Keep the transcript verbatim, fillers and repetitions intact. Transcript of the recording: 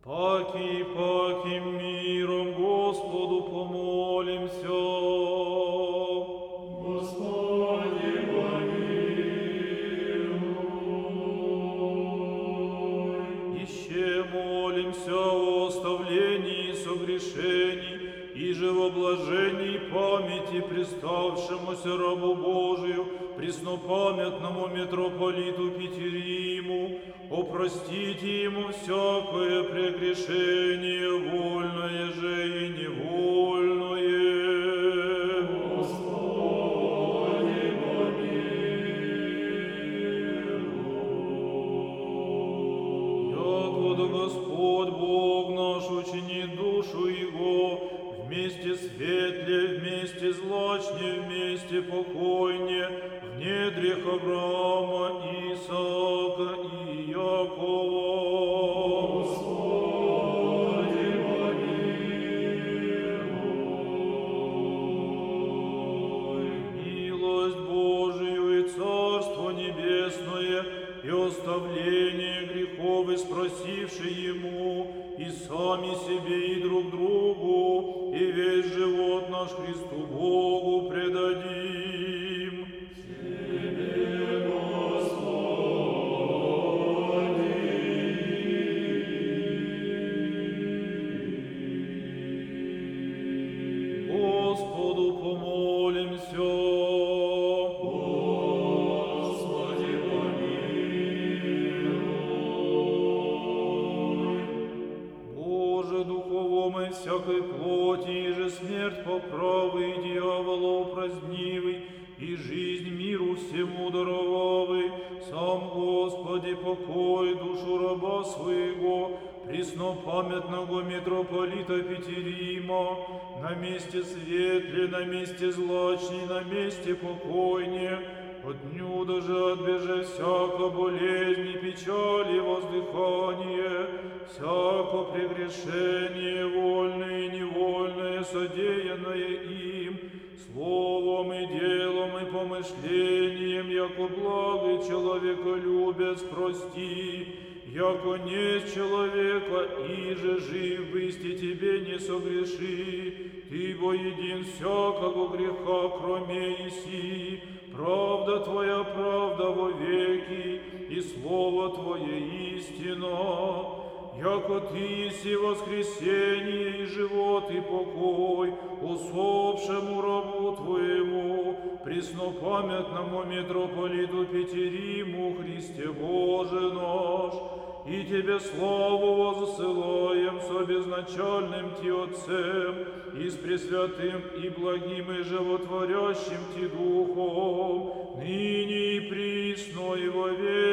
Паки, паки миром Господу помолимся. Господи, помилуй. Еще молимся о оставлении согрешений и же в блажении памяти представшемуся рабу Божию, преснопамятному митрополиту Петериму, опростите ему всякое прегрешение, вольное же и невольное. Господи, помилуй. Якогда Господь Бог наш учини душу Его, вместе светле, вместе злачне, вместе покойне, в недрях Авраама, Исаака и Якова. Господи, помилуй. Милость Божию и Царство Небесное, и оставление грехов, и спросивши Ему, и сами себе, и друг другу, и весь живот наш Христу Богу предадим. Тебе, Господи. Господу помолимся. Господи, помилуй. Боже, духовом и всякой плоти, и же смерть поправы, и дьявола упразднивый, и жизнь миру всему даровавый, сам Господи покой душу раба своего, преснопамятного митрополита Петерима, на месте светле, на месте злачней, на месте покойне, от дню даже отбеже всяко болезни, печали, воздыхание, всяко прегрешение, вольное и невольное, содеянное им, словом и делом и помышлением, яко благий человеколюбец, прости, яко нет человека, и же жив бысти тебе не согреши, ты бо един всякого греха, кроме Иси, правда твоя правда во веки, и слово твое истина. Яко ты еси воскресение и живот и покой усопшему рабу твоему, преснопамятному митрополиту Петериму, Христе Боже наш, и тебе славу воссылаем со безначальным Ти Отцем, и с пресвятым и благим и животворящим Ти Духом, ныне и присно и во веки.